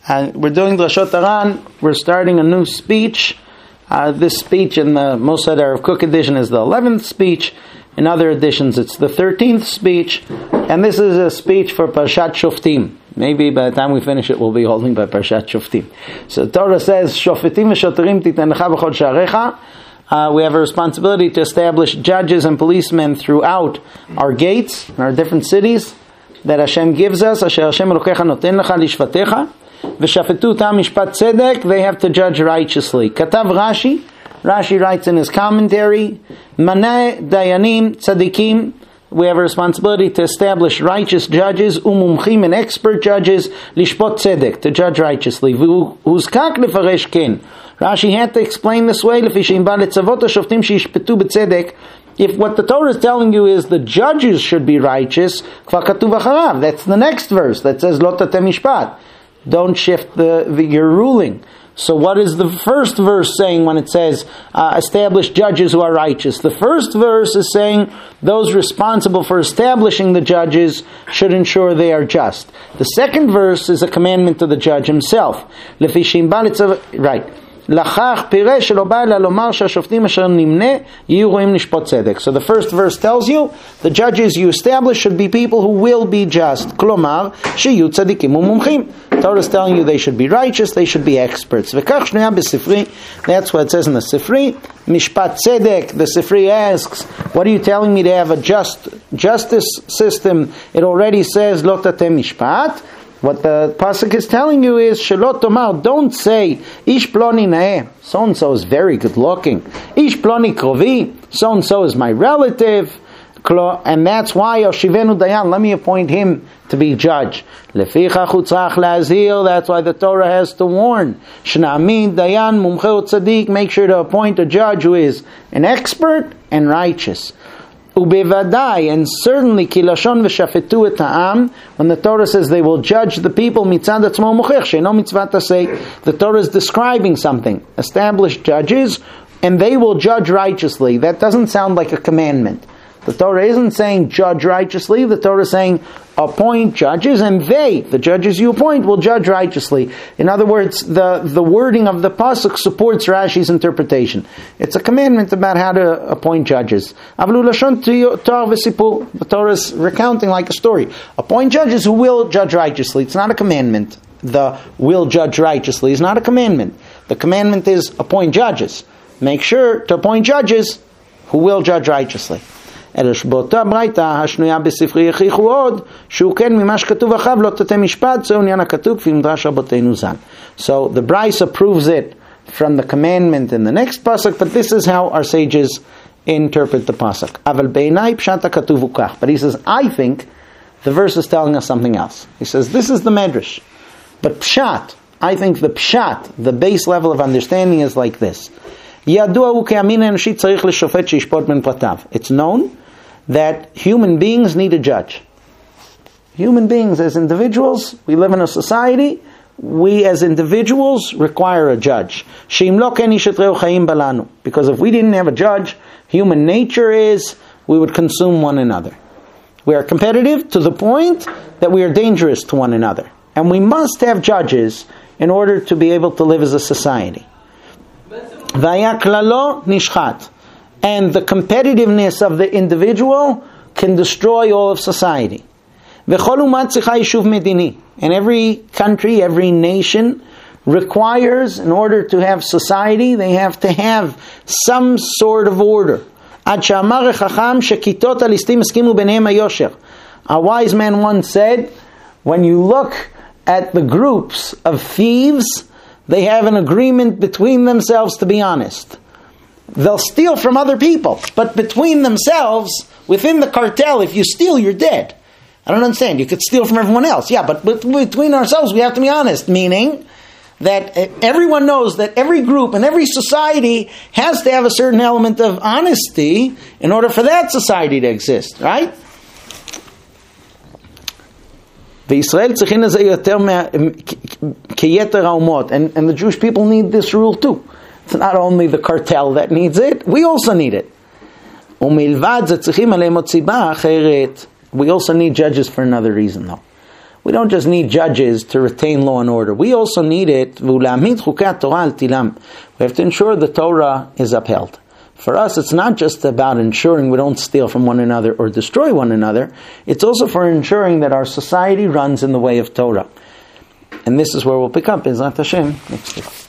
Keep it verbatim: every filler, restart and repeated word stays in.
Uh, we're doing Drashot Aran. We're starting a new speech. Uh, this speech in the Mosad Arav Kook edition is the eleventh speech. In other editions, it's the thirteenth speech. And this is a speech for Parshat Shoftim. Maybe by the time we finish it, we'll be holding by Parshat Shoftim. So the Torah says, Shofetim v'shoterim titenecha b'chol sha'arecha. Uh, we have a responsibility to establish judges and policemen throughout our gates, in our different cities, that Hashem gives us. Asher Hashem Elokecha noten lecha lishvatecha. V'shafetu tam mishpat tzedek. They have to judge righteously. Katav Rashi. Rashi writes in his commentary, Maneh dayanim tzadikim. We have a responsibility to establish righteous judges, umumchim and expert judges, lishpot tzedek, to judge righteously. V'uzkak lefaresh ken. Rashi had to explain this way, lefi she'im ba letzavot hashoftim sheishpetu b'tzedek. If what the Torah is telling you is the judges should be righteous, kvar katuv acharav. That's the next verse that says lo tatem mishpat. Don't shift the, the your ruling. So what is the first verse saying when it says uh, establish judges who are righteous? The first verse is saying those responsible for establishing the judges should ensure they are just. The second verse is a commandment to the judge himself. Right. So the first verse tells you the judges you establish should be people who will be just. Klomar, sheyu tzadikim umumchim. Torah is telling you they should be righteous, they should be experts. That's what it says in the Sifri. Mishpat tzedek, the Sifri asks, what are you telling me to have a just justice system? It already says lo tatem mishpat. What the pasuk is telling you is shelot tomar. Don't say ish ploni naeh. So and so is very good looking. Ish ploni krovi. So and so is my relative. And that's why Yoshivenu Dayan. Let me appoint him to be judge. Leficha chutzach lazir. That's why the Torah has to warn. Shna'amid Dayan mumcheu tzaddik. Make sure to appoint a judge who is an expert and righteous. Ubevadai, and certainly kilashon v'shafetu et ha'am, when the Torah says they will judge the people, mitzad atzmo mochech she'eno mitzvat tasei, the Torah is describing something. Established judges, and they will judge righteously. That doesn't sound like a commandment. The Torah isn't saying judge righteously. The Torah is saying appoint judges, and they, the judges you appoint, will judge righteously. In other words, the, the wording of the pasuk supports Rashi's interpretation. It's a commandment about how to appoint judges. The Torah is recounting like a story. Appoint judges who will judge righteously. It's not a commandment. The will judge righteously is not a commandment. The commandment is appoint judges. Make sure to appoint judges who will judge righteously. אלא שבאותה ברייתא השנויה בספרי יכיחו עוד שהוא כן ממה שכתוב אחריו לא תטה משפט, זהו עניין הכתוב כפי מדרש רבותינו ז"ל. So the Brisa proves it from the commandment in the next pasuk, but this is how our sages interpret the pasuk. אבל בעיניי פשט הכתוב הוא כך. But he says, I think the verse is telling us something else. He says, this is the medrash. But pshat, I think the pshat, the base level of understanding is like this. ידוע הוא כי המין האנושי צריך לשופט שישפוט בין פרטיו. It's known that human beings need a judge. Human beings as individuals, we live in a society, we as individuals require a judge. Because if we didn't have a judge, human nature is we would consume one another. We are competitive to the point that we are dangerous to one another. And we must have judges in order to be able to live as a society. And the competitiveness of the individual can destroy all of society. And every country, every nation requires, in order to have society, they have to have some sort of order. A wise man once said, when you look at the groups of thieves, they have an agreement between themselves to be honest. They'll steal from other people, but between themselves, within the cartel, if you steal, you're dead. I don't understand. You could steal from everyone else. Yeah, but between ourselves, we have to be honest. Meaning that everyone knows that every group and every society has to have a certain element of honesty in order for that society to exist, right? וישראל צריכים לזה יותר כיתר האומות, and and the Jewish people need this rule too. It's not only the cartel that needs it, we also need it. ומלבד זה צריכים עליהם עוד סיבה אחרת. We also need judges for another reason though. We don't just need judges to retain law and order. We also need it. We have to ensure the Torah is upheld. For us, it's not just about ensuring we don't steal from one another or destroy one another. It's also for ensuring that our society runs in the way of Torah. And this is where we'll pick up, Bezrat Hashem, next week.